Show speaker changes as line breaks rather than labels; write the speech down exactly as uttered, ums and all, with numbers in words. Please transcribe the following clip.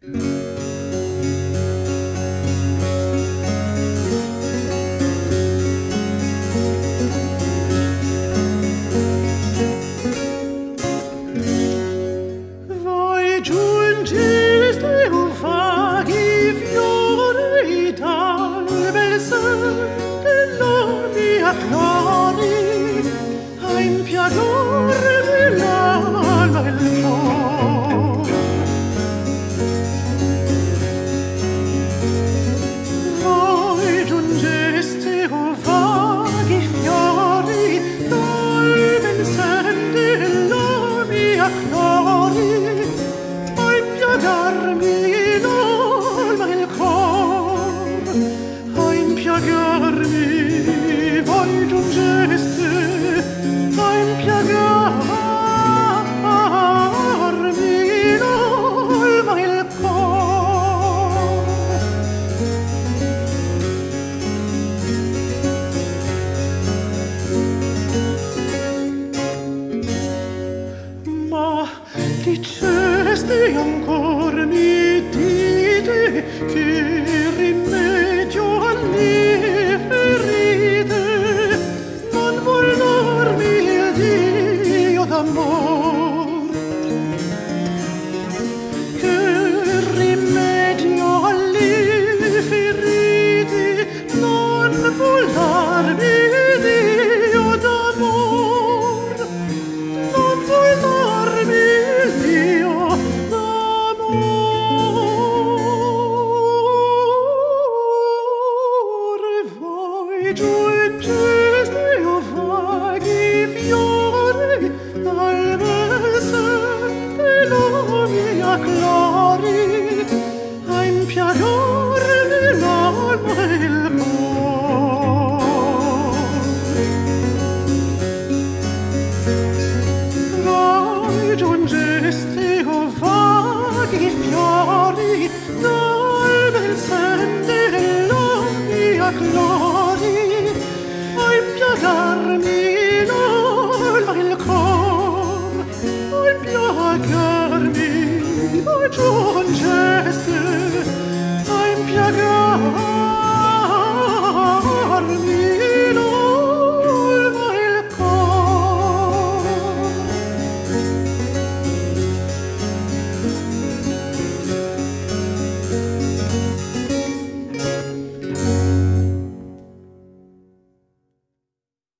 Voi giungeste o vaghi fiori dal bel sen della mia Clori, a impiagarmi l'alma e il cor. Voi giungeste o vaghi fiori dal bel sen della mia Clori, a impiagarmi l'alma e il cor, a impiagarmi, voi giungeste a impiagarmi l'alma e il cor. Ma diceste ancor, mi dite, che rimedio alle ferite non vuol darmi il Dio d'amor. Che rimedio alle ferite non vuol darmi il Dio d'amor, non vuol darmi il Dio d'amor. Voi giungeste o vaghi fiori dal bel sen della mia Clori, a impiagarmi l'alma e il cor. Voi giungeste o vaghi fiori dal bel sen della mia Clori, a impiagarmi l'alma e il cor, a impiagarmi, voi giungeste